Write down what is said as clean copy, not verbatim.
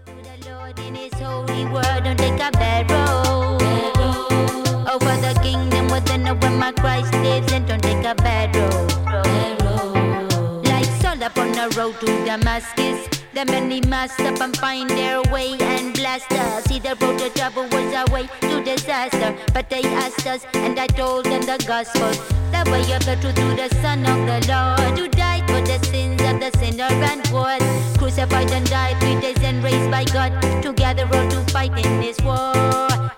The Lord in His holy word, don't take a bad road. Oh, for the kingdom within the where my Christ lives, and don't take a bad road. Like Saul upon the road to Damascus, the many messed up and find their way and blast us. See, the road to trouble was our way to disaster, but they asked us, and I told them the gospel, the way of the truth to the Son of the Lord, who died for the sins of the sinner and was crucified and died 3 days and raised by God to gather all to fight in this war.